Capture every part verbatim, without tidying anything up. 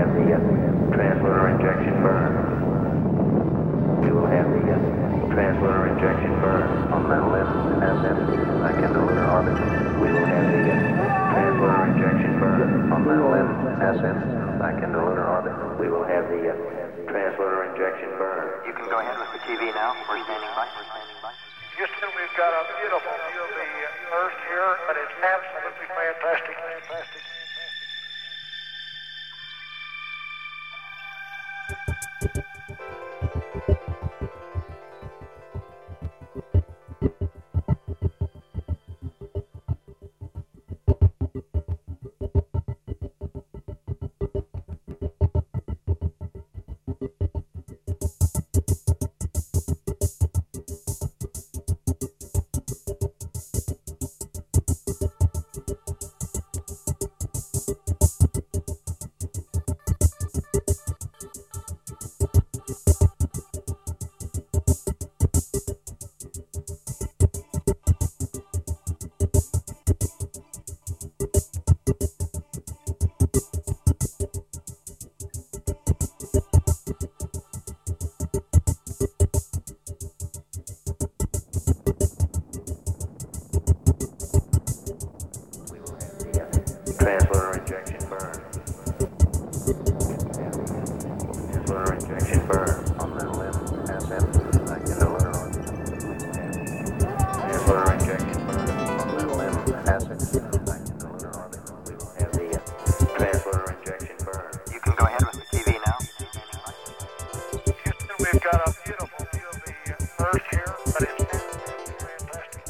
have the uh, transloader injection burn. We will have the uh, transloader injection burn on metal M S M back into lunar orbit. We will have the uh, transloader injection burn on metal M S M back into lunar orbit. We will have the uh, transloader injection burn. You can go ahead with the T V now. We're standing by. We're standing by. Houston, we've got a beautiful view of the Earth here, but it's absolutely fantastic, fantastic. Transloader injection burn. Transloader injection burn on metal M S M back into lunar orbit. Transloader injection burn on metal M S M back into lunar orbit. We will have the uh, transloader injection burn. You can go ahead with the T V now. Houston, we've got a beautiful view of the Earth here, but it's absolutely fantastic.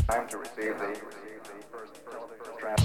Time to receive the first